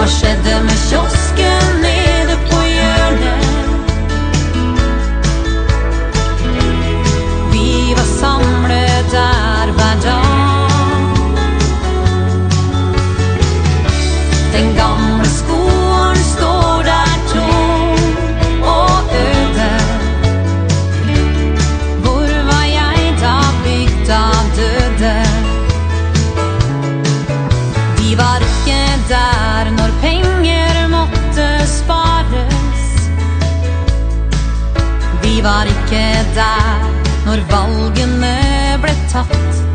Hva skjedde med kiosken nede på hjørnet? Vi var samlet der hver dag. Den gamle skolen står der tom og øde. Hvor var jeg da bygda døde? Vi var ikke der når penger måtte spares. Vi var ikke der når valgene ble tatt.